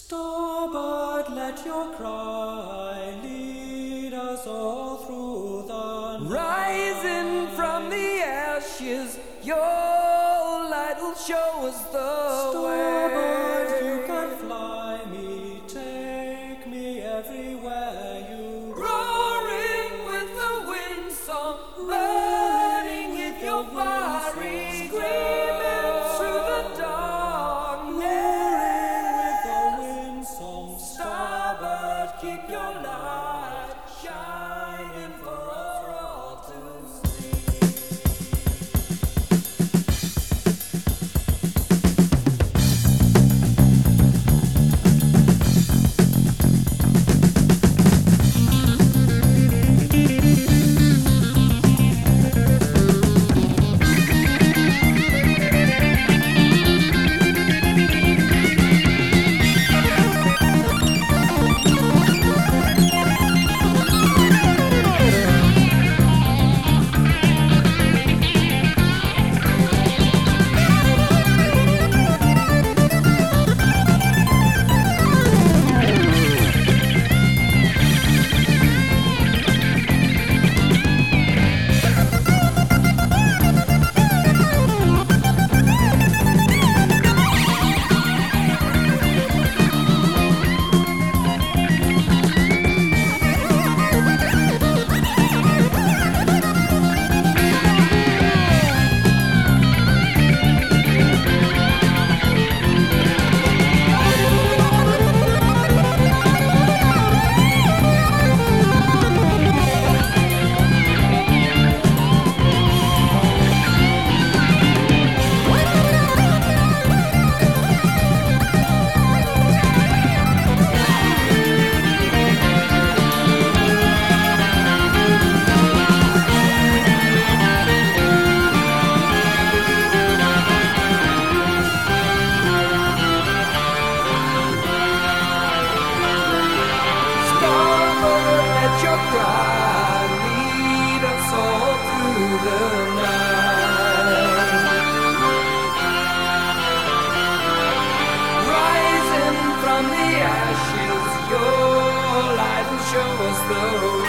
Starboard, let your cry lead us all through the night. Rising from the ashes, your light will show us the Starboard, way. you can fly me, take me everywhere you Roaring with the wind song, burning with your fiery screaming through the darkness. Starboard, keep your light shining for us all to see. Show us the